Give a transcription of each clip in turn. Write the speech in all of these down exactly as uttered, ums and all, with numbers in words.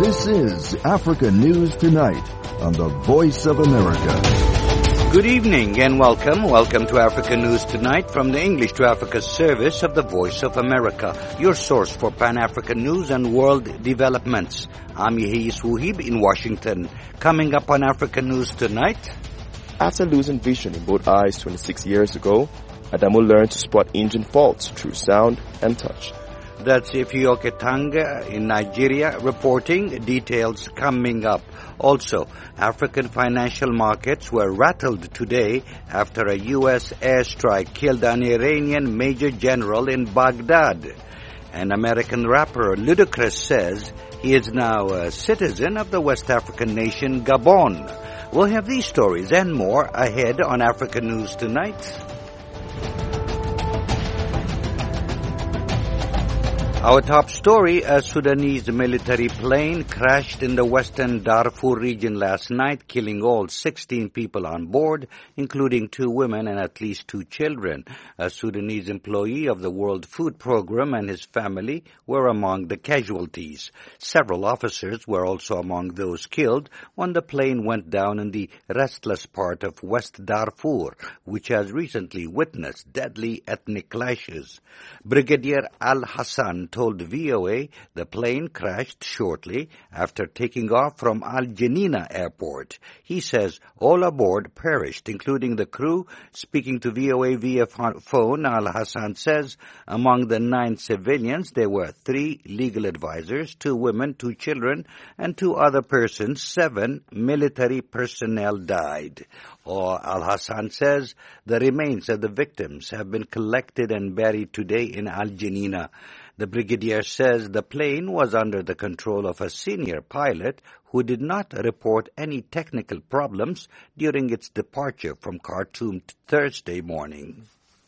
This is Africa News Tonight on the Voice of America. Good evening and welcome. Welcome to Africa News Tonight from the English to Africa service of the Voice of America, your source for Pan-African news and world developments. I'm Yehiyis Wuhib in Washington. Coming up on Africa News Tonight. After losing vision in both eyes twenty-six years ago, Adamu learned to spot engine faults through sound and touch. That's Ifeoke Tanga in Nigeria reporting. Details coming up. Also, African financial markets were rattled today after a U S airstrike killed an Iranian major general in Baghdad. An American rapper, Ludacris, says he is now a citizen of the West African nation Gabon. We'll have these stories and more ahead on Africa News Tonight. Our top story, a Sudanese military plane crashed in the western Darfur region last night, killing all sixteen people on board, including two women and at least two children. A Sudanese employee of the World Food Program and his family were among the casualties. Several officers were also among those killed when the plane went down in the restless part of West Darfur, which has recently witnessed deadly ethnic clashes. Brigadier Al-Hassan told V O A the plane crashed shortly after taking off from Al Janina Airport. He says all aboard perished, including the crew. Speaking to V O A via phone, Al-Hassan says among the nine civilians there were three legal advisors, two women, two children, and two other persons. Seven military personnel died. Or Al-Hassan says the remains of the victims have been collected and buried today in Al Janina. The brigadier says the plane was under the control of a senior pilot who did not report any technical problems during its departure from Khartoum Thursday morning.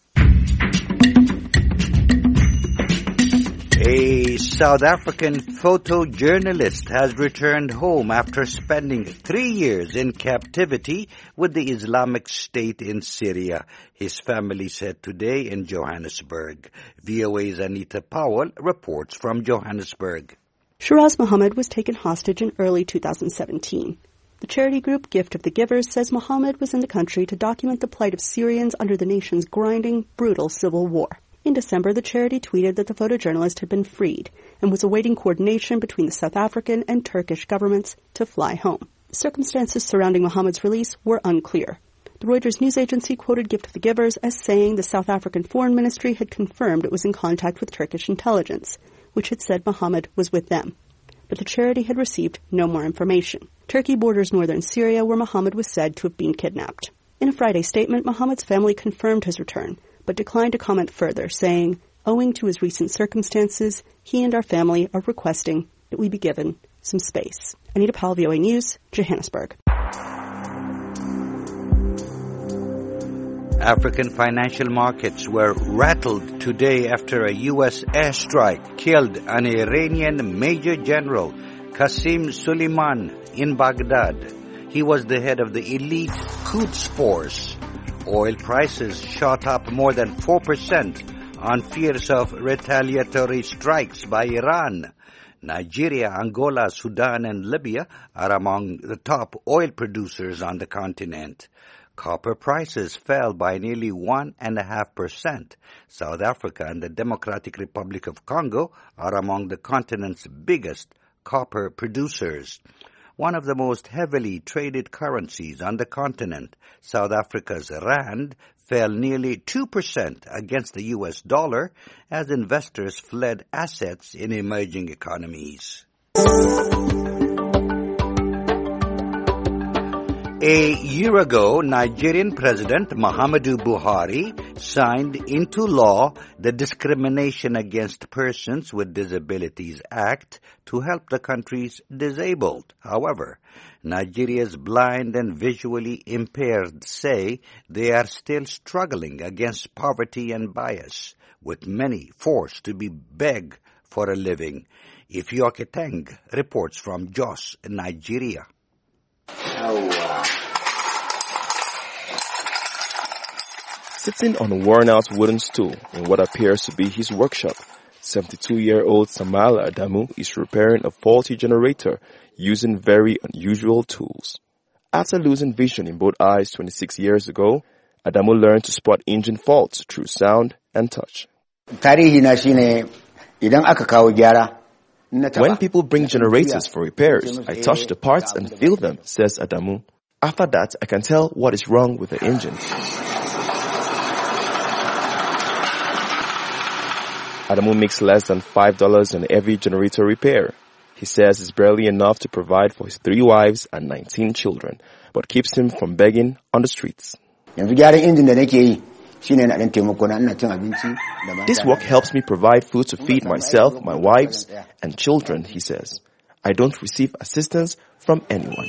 A South African photojournalist has returned home after spending three years in captivity with the Islamic State in Syria, his family said today in Johannesburg. V O A's Anita Powell reports from Johannesburg. Shiraz Mohammed was taken hostage in early two thousand seventeen. The charity group Gift of the Givers says Mohammed was in the country to document the plight of Syrians under the nation's grinding, brutal civil war. In December, the charity tweeted that the photojournalist had been freed and was awaiting coordination between the South African and Turkish governments to fly home. The circumstances surrounding Mohammed's release were unclear. The Reuters news agency quoted Gift of the Givers as saying the South African Foreign Ministry had confirmed it was in contact with Turkish intelligence, which had said Mohammed was with them. But the charity had received no more information. Turkey borders northern Syria, where Mohammed was said to have been kidnapped. In a Friday statement, Mohammed's family confirmed his return, but declined to comment further, saying, owing to his recent circumstances, he and our family are requesting that we be given some space. Anita Powell, V O A News, Johannesburg. African financial markets were rattled today after a U S airstrike killed an Iranian Major General, Qasem Soleimani, in Baghdad. He was the head of the elite Quds Force. Oil prices shot up more than four percent on fears of retaliatory strikes by Iran. Nigeria, Angola, Sudan, and Libya are among the top oil producers on the continent. Copper prices fell by nearly one and a half percent. South Africa and the Democratic Republic of Congo are among the continent's biggest copper producers. One of the most heavily traded currencies on the continent, South Africa's rand, fell nearly two percent against the U S dollar as investors fled assets in emerging economies. A year ago, Nigerian President Muhammadu Buhari signed into law the Discrimination Against Persons with Disabilities Act to help the country's disabled. However, Nigeria's blind and visually impaired say they are still struggling against poverty and bias, with many forced to be beg for a living. Ifeoke Tanga reports from Jos, Nigeria. Oh, wow. Sitting on a worn-out wooden stool in what appears to be his workshop, seventy-two-year-old Samala Adamu is repairing a faulty generator using very unusual tools. After losing vision in both eyes twenty-six years ago, Adamu learned to spot engine faults through sound and touch. When people bring generators for repairs, I touch the parts and feel them, says Adamu. After that, I can tell what is wrong with the engine. Adamu makes less than five dollars on every generator repair. He says it's barely enough to provide for his three wives and nineteen children, but keeps him from begging on the streets. This work helps me provide food to feed myself, my wives, and children, he says. I don't receive assistance from anyone.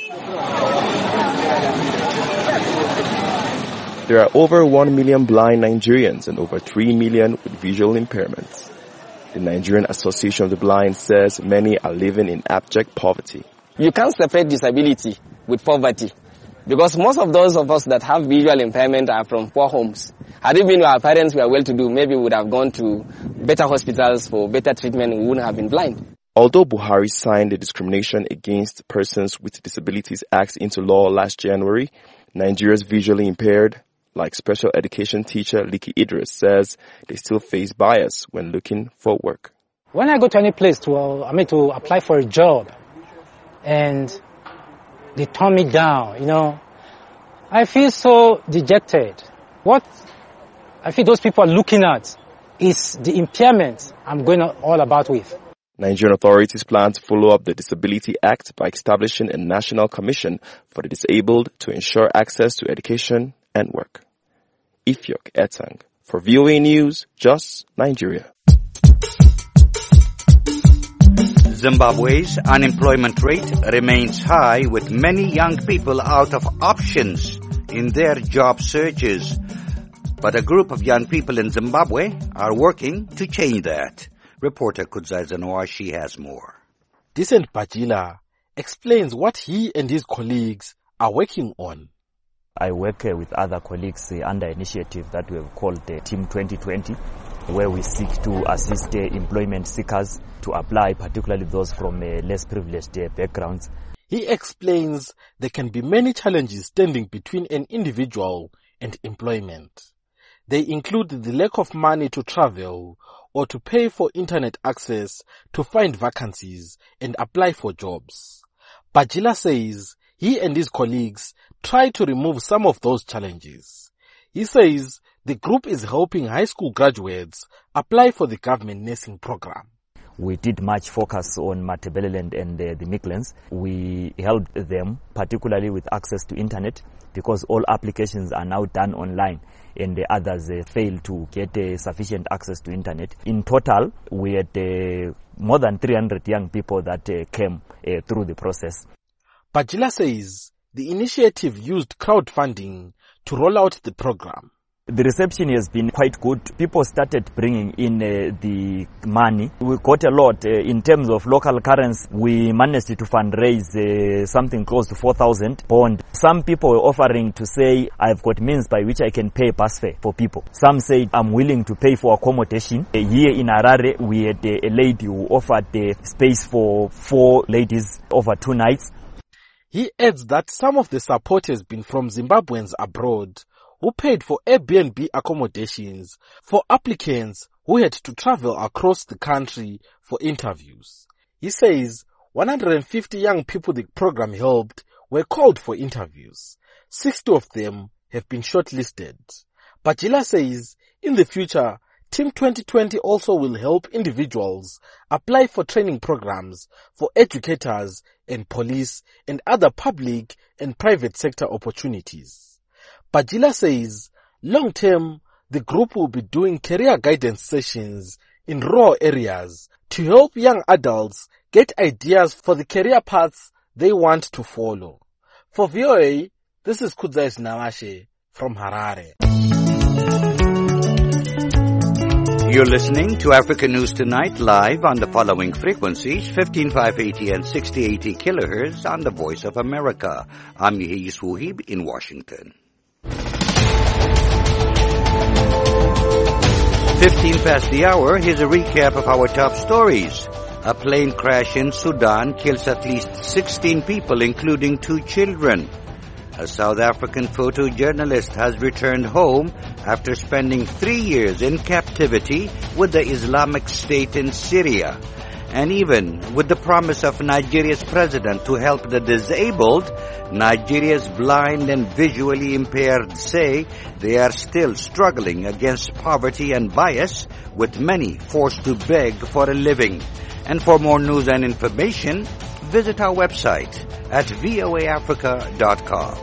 There are over one million blind Nigerians and over three million with visual impairments. The Nigerian Association of the Blind says many are living in abject poverty. You can't separate disability with poverty, because most of those of us that have visual impairment are from poor homes. Had it been our parents were well-to-do, maybe we would have gone to better hospitals for better treatment and we wouldn't have been blind. Although Buhari signed the Discrimination Against Persons with Disabilities Act into law last January, Nigeria's visually impaired, like special education teacher Liki Idris, says they still face bias when looking for work. When I go to any place to, uh, I mean, to apply for a job, and they turn me down, you know, I feel so dejected. What I feel those people are looking at is the impairment I'm going all about with. Nigerian authorities plan to follow up the Disability Act by establishing a national commission for the disabled to ensure access to education and work. Ifyok Etang for V O A News, Jos, Nigeria. Zimbabwe's unemployment rate remains high, with many young people out of options in their job searches. But a group of young people in Zimbabwe are working to change that. Reporter Kudzai Zanoashi has more. Decent Bajila explains what he and his colleagues are working on. I work uh, with other colleagues uh, under initiative that we have called uh, Team twenty twenty, where we seek to assist uh, employment seekers to apply, particularly those from uh, less privileged uh, backgrounds. He explains there can be many challenges standing between an individual and employment. They include the lack of money to travel or to pay for internet access to find vacancies and apply for jobs. Bajila says he and his colleagues try to remove some of those challenges. He says the group is helping high school graduates apply for the government nursing program. We did much focus on Matabeleland and uh, the Midlands. We helped them particularly with access to internet, because all applications are now done online and the others uh, fail to get uh, sufficient access to internet. In total, we had uh, more than three hundred young people that uh, came uh, through the process. Bajila says the initiative used crowdfunding to roll out the program. The reception has been quite good. People started bringing in uh, the money. We got a lot uh, in terms of local currency. We managed to fundraise uh, something close to four thousand bond. Some people were offering to say, I've got means by which I can pay bus fare for people. Some said, I'm willing to pay for accommodation. Uh, here in Harare, we had uh, a lady who offered uh, space for four ladies over two nights. He adds that some of the support has been from Zimbabweans abroad, who paid for Airbnb accommodations for applicants who had to travel across the country for interviews. He says one hundred fifty young people the program helped were called for interviews. sixty of them have been shortlisted. Bajila says in the future, Team twenty twenty also will help individuals apply for training programs for educators and police and other public and private sector opportunities. Bajila says long term, the group will be doing career guidance sessions in rural areas to help young adults get ideas for the career paths they want to follow. For V O A, this is Kudzai Nawashe from Harare. You're listening to Africa News Tonight live on the following frequencies: fifteen five eighty and sixty eighty kilohertz on the Voice of America. I'm Yehis Wuhib in Washington. fifteen past the hour, here's a recap of our top stories. A plane crash in Sudan kills at least sixteen people, including two children. A South African photojournalist has returned home after spending three years in captivity with the Islamic State in Syria. And even with the promise of Nigeria's president to help the disabled, Nigeria's blind and visually impaired say they are still struggling against poverty and bias, with many forced to beg for a living. And for more news and information, visit our website at v o a africa dot com.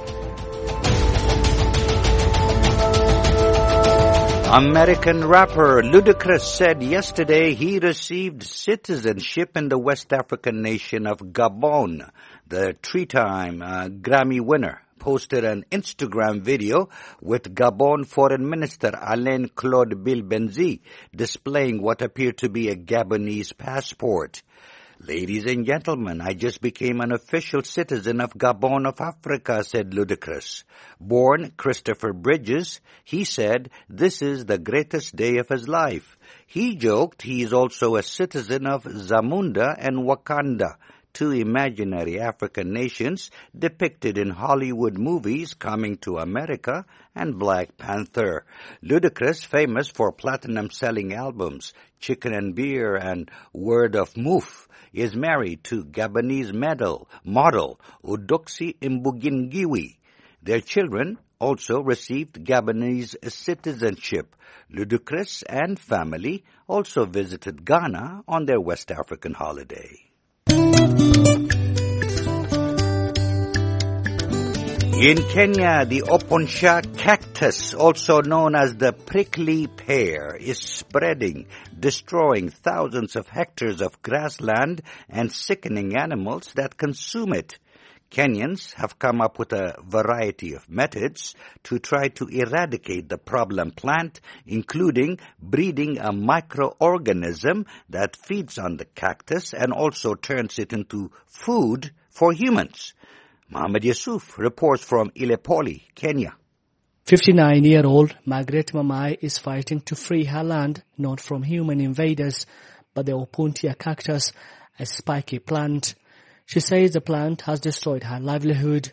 American rapper Ludacris said yesterday he received citizenship in the West African nation of Gabon. The three-time uh, Grammy winner posted an Instagram video with Gabon Foreign Minister Alain Claude Bilbenzi displaying what appeared to be a Gabonese passport. Ladies and gentlemen, I just became an official citizen of Gabon of Africa, said Ludacris. Born Christopher Bridges, he said this is the greatest day of his life. He joked he is also a citizen of Zamunda and Wakanda, two imaginary African nations depicted in Hollywood movies Coming to America and Black Panther. Ludacris, famous for platinum-selling albums Chicken and Beer and Word of Moof, is married to Gabonese model, model Udoxi Mbugingiwi. Their children also received Gabonese citizenship. Ludacris and family also visited Ghana on their West African holiday. In Kenya, the Oponsha cactus, also known as the prickly pear, is spreading, destroying thousands of hectares of grassland and sickening animals that consume it. Kenyans have come up with a variety of methods to try to eradicate the problem plant, including breeding a microorganism that feeds on the cactus and also turns it into food for humans. Mohammed Yusuf reports from Ilepoli, Kenya. fifty-nine-year-old Margaret Mamai is fighting to free her land, not from human invaders, but the Opuntia cactus, a spiky plant. She says the plant has destroyed her livelihood.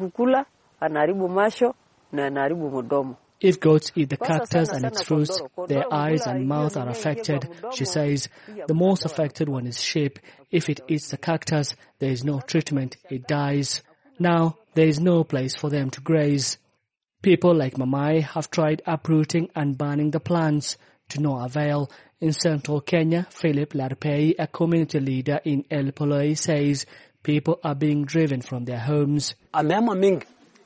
If goats eat the cactus and its fruits, their eyes and mouth are affected. She says the most affected one is sheep. If it eats the cactus, there is no treatment, it dies. Now, there is no place for them to graze. People like Mamai have tried uprooting and burning the plants, to no avail. In central Kenya, Philip Larpei, a community leader in El Poloi, says people are being driven from their homes. Many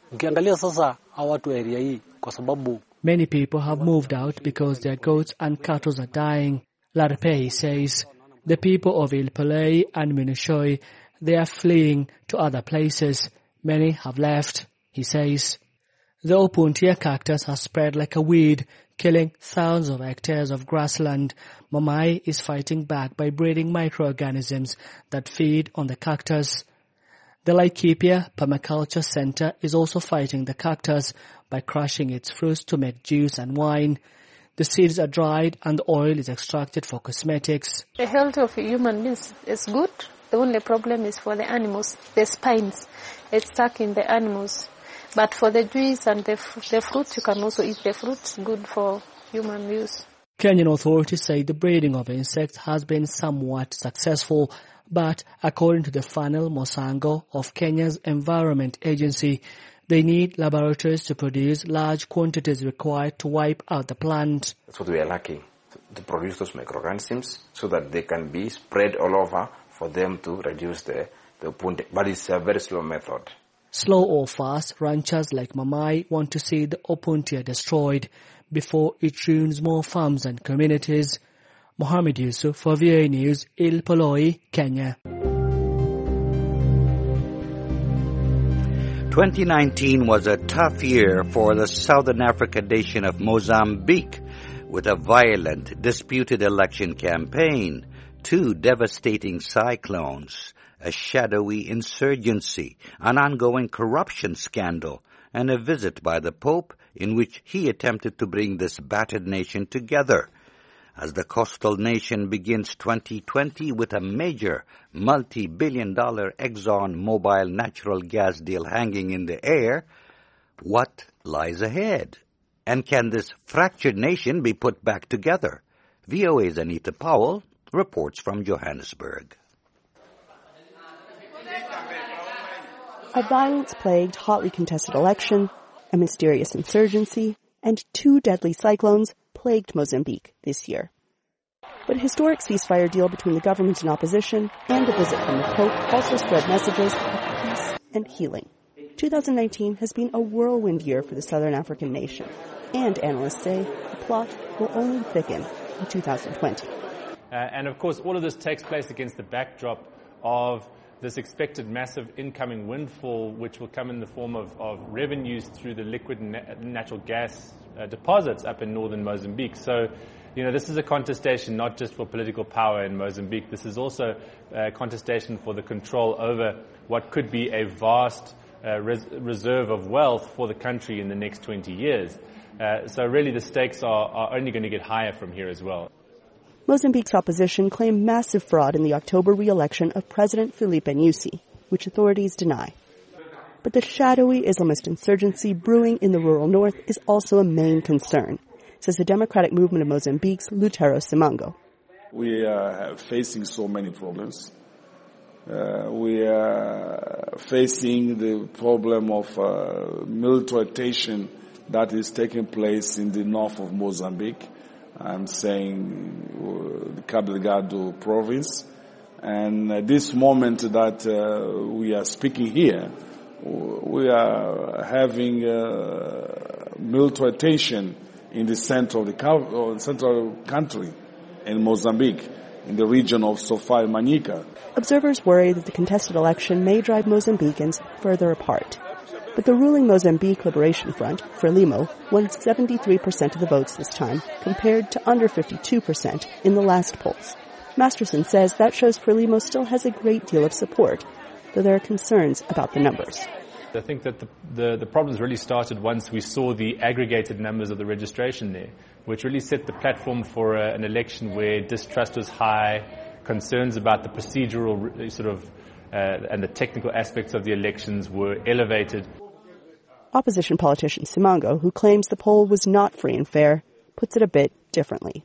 people have moved out because their goats and cattle are dying. Larpei says the people of El Poloi and Minushoi, they are fleeing to other places. Many have left, he says. The Opuntia cactus has spread like a weed, killing thousands of hectares of grassland. Mamai is fighting back by breeding microorganisms that feed on the cactus. The Laikipia Permaculture Center is also fighting the cactus by crushing its fruits to make juice and wine. The seeds are dried and the oil is extracted for cosmetics. The health of human beings is good. The only problem is for the animals, the spines. It's stuck in the animals. But for the juice and the, the fruit, you can also eat the fruits, good for human use. Kenyan authorities say the breeding of insects has been somewhat successful, but according to the Fanel Mosango of Kenya's Environment Agency, they need laboratories to produce large quantities required to wipe out the plant. That's what we are lacking, to produce those microorganisms so that they can be spread all over for them to reduce the, the punte. But it's a very slow method. Slow or fast, ranchers like Mamai want to see the Opuntia destroyed before it ruins more farms and communities. Mohammed Yusuf for V O A News, Il Poloi, Kenya. twenty nineteen was a tough year for the southern African nation of Mozambique, with a violent, disputed election campaign, two devastating cyclones, a shadowy insurgency, an ongoing corruption scandal, and a visit by the Pope in which he attempted to bring this battered nation together. as the coastal nation begins twenty twenty with a major multi-billion dollar Exxon Mobil natural gas deal hanging in the air. What lies ahead? And can this fractured nation be put back together? V O A's Anita Powell reports from Johannesburg. A violence-plagued, hotly contested election, a mysterious insurgency, and two deadly cyclones plagued Mozambique this year. But a historic ceasefire deal between the government and opposition and a visit from the Pope also spread messages of peace and healing. twenty nineteen has been a whirlwind year for the Southern African nation, and analysts say the plot will only thicken in two thousand twenty. Uh, and of course, all of this takes place against the backdrop of this expected massive incoming windfall, which will come in the form of, of revenues through the liquid na- natural gas uh, deposits up in northern Mozambique. So, you know, this is a contestation not just for political power in Mozambique. This is also a contestation for the control over what could be a vast uh, res- reserve of wealth for the country in the next twenty years. Uh, so really the stakes are, are only going to get higher from here as well. Mozambique's opposition claimed massive fraud in the October re-election of President Filipe Nyusi, which authorities deny. But the shadowy Islamist insurgency brewing in the rural north is also a main concern, says the Democratic Movement of Mozambique's Lutero Simango. We are facing so many problems. Uh, we are facing the problem of uh, militarization that is taking place in the north of Mozambique. I'm saying uh, the Cabo Delgado province. And at this moment that uh, we are speaking here, we are having uh, militarization in the center of the co- central country in Mozambique, in the region of Sofia and Manica. Observers worry that the contested election may drive Mozambicans further apart. But the ruling Mozambique Liberation Front, Frelimo, won seventy-three percent of the votes this time, compared to under fifty-two percent in the last polls. Masterson says that shows Frelimo still has a great deal of support, though there are concerns about the numbers. I think that the, the, the problems really started once we saw the aggregated numbers of the registration there, which really set the platform for a, an election where distrust was high, concerns about the procedural sort of uh, and the technical aspects of the elections were elevated. Opposition politician Simango, who claims the poll was not free and fair, puts it a bit differently.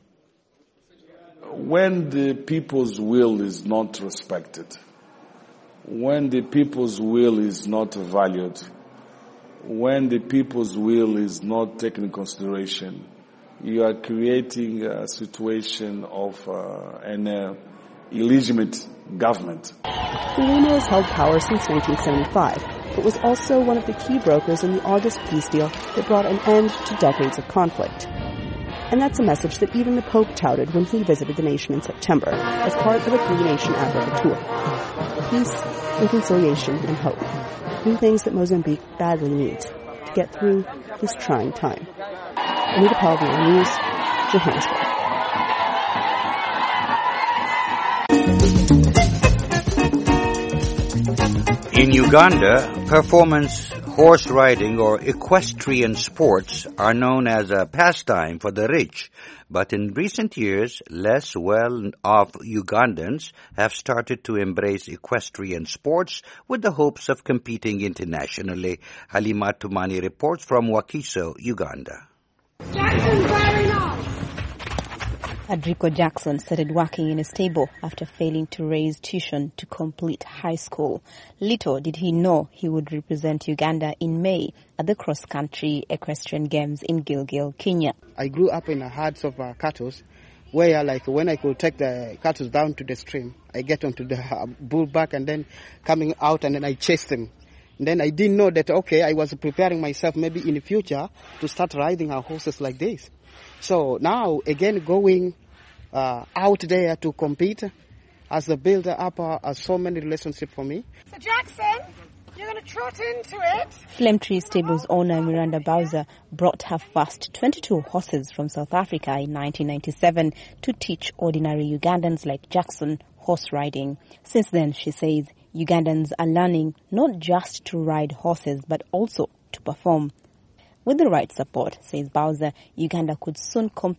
When the people's will is not respected, when the people's will is not valued, when the people's will is not taken into consideration, you are creating a situation of uh, an uh, illegitimate government. Frelimo has held power since nineteen seventy-five, but was also one of the key brokers in the August peace deal that brought an end to decades of conflict. And that's a message that even the Pope touted when he visited the nation in September as part of a three-nation Africa tour. Peace, reconciliation, and hope. Three things that Mozambique badly needs to get through this trying time. Anita Powell, V O A News, Johannesburg. In Uganda, performance horse riding or equestrian sports are known as a pastime for the rich, but in recent years, less well-off Ugandans have started to embrace equestrian sports with the hopes of competing internationally. Halima Tumani reports from Wakiso, Uganda. Adrico Jackson started working in a stable after failing to raise tuition to complete high school. Little did he know he would represent Uganda in May at the cross-country equestrian games in Gilgil, Kenya. I grew up in a herds of uh, cattle where, like, when I could take the cattle down to the stream, I get onto the uh, bull back and then coming out and then I chase them. And then I didn't know that, okay, I was preparing myself maybe in the future to start riding our horses like this. So now, again, going uh, out there to compete as a builder up uh, uh, so many relationships for me. So Jackson, you're going to trot into it. Flame Tree Stables owner Miranda Bowser brought her first twenty-two horses from South Africa in nineteen ninety-seven to teach ordinary Ugandans like Jackson horse riding. Since then, she says, Ugandans are learning not just to ride horses, but also to perform. With the right support, says Bowser, Uganda could soon compete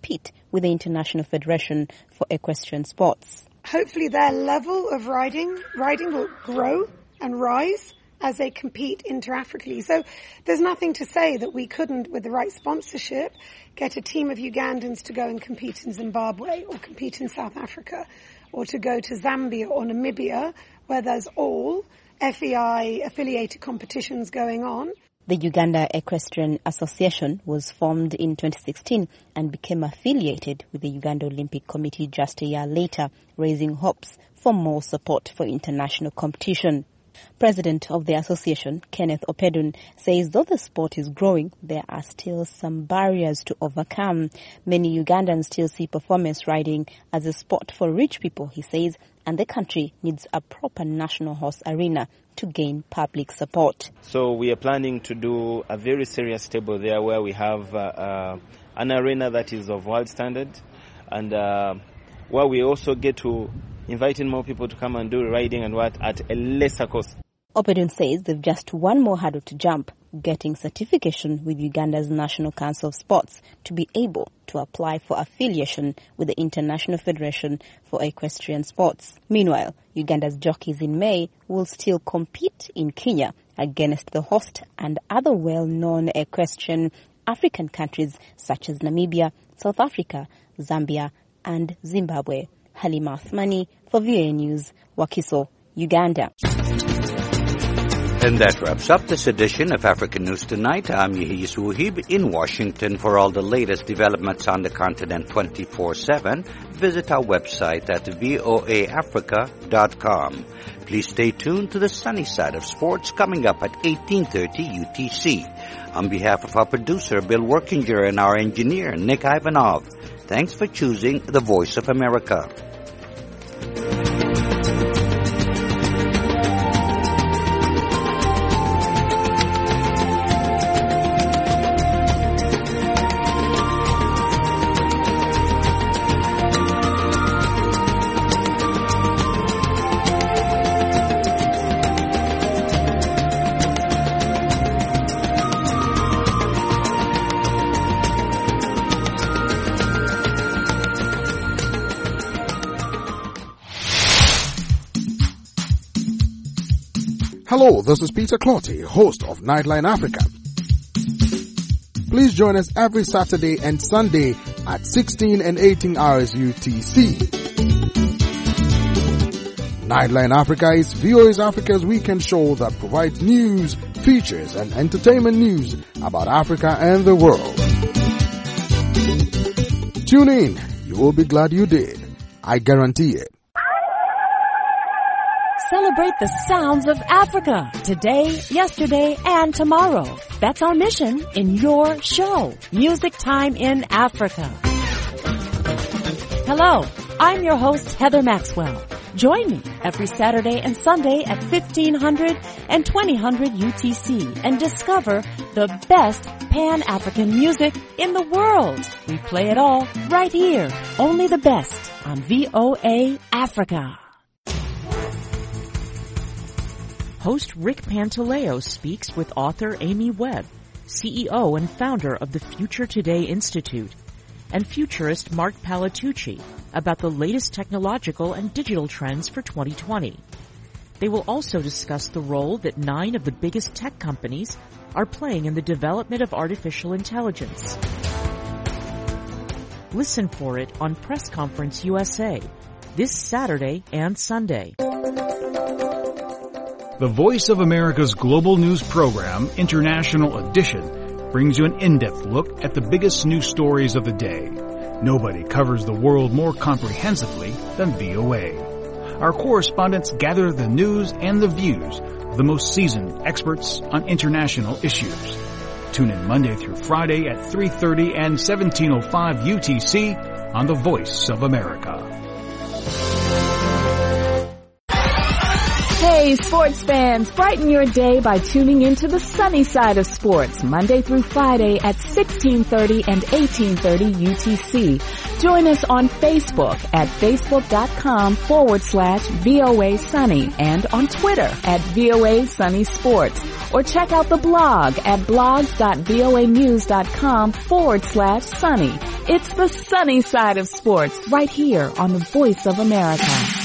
with the International Federation for Equestrian Sports. Hopefully their level of riding, riding will grow and rise as they compete inter-Africally. So there's nothing to say that we couldn't, with the right sponsorship, get a team of Ugandans to go and compete in Zimbabwe or compete in South Africa or to go to Zambia or Namibia, where there's all F E I-affiliated competitions going on. The Uganda Equestrian Association was formed in twenty sixteen and became affiliated with the Uganda Olympic Committee just a year later, raising hopes for more support for international competition. President of the association, Kenneth Opedun, says though the sport is growing, there are still some barriers to overcome. Many Ugandans still see performance riding as a sport for rich people, he says, and the country needs a proper national horse arena to gain public support. So we are planning to do a very serious stable there where we have uh, uh, an arena that is of world standard, and uh, where we also get to inviting more people to come and do riding and what at a lesser cost. Opedun says they've just one more hurdle to jump, getting certification with Uganda's National Council of Sports to be able to apply for affiliation with the International Federation for Equestrian Sports. Meanwhile, Uganda's jockeys in May will still compete in Kenya against the host and other well-known equestrian African countries such as Namibia, South Africa, Zambia and Zimbabwe. Halima Athmani for V O A News, Wakiso, Uganda. And that wraps up this edition of African News Tonight. I'm Yehis Wuhib in Washington. For all the latest developments on the continent twenty-four seven, visit our website at voa africa dot com. Please stay tuned to the sunny side of sports coming up at eighteen thirty U T C. On behalf of our producer, Bill Workinger, and our engineer, Nick Ivanov, thanks for choosing the Voice of America. Hello, this is Peter Clotty, host of Nightline Africa. Please join us every Saturday and Sunday at sixteen and eighteen hours U T C. Nightline Africa is V O A's Africa's weekend show that provides news, features, and entertainment news about Africa and the world. Tune in. You will be glad you did. I guarantee it. Celebrate the sounds of Africa today, yesterday, and tomorrow. That's our mission in your show, Music Time in Africa. Hello, I'm your host, Heather Maxwell. Join me every Saturday and Sunday at fifteen hundred and twenty hundred U T C and discover the best Pan-African music in the world. We play it all right here, only the best on V O A Africa. Host Rick Pantaleo speaks with author Amy Webb, C E O and founder of the Future Today Institute, and futurist Mark Palatucci about the latest technological and digital trends for twenty twenty. They will also discuss the role that nine of the biggest tech companies are playing in the development of artificial intelligence. Listen for it on Press Conference U S A this Saturday and Sunday. The Voice of America's global news program, International Edition, brings you an in-depth look at the biggest news stories of the day. Nobody covers the world more comprehensively than V O A. Our correspondents gather the news and the views of the most seasoned experts on international issues. Tune in Monday through Friday at three thirty and seventeen oh five U T C on The Voice of America. Hey, sports fans, brighten your day by tuning into the sunny side of sports, Monday through Friday at sixteen thirty and eighteen thirty U T C. Join us on Facebook at facebook.com forward slash VOA Sunny and on Twitter at VOA Sunny Sports. Or check out the blog at blogs.voanews.com forward slash sunny. It's the sunny side of sports right here on the Voice of America.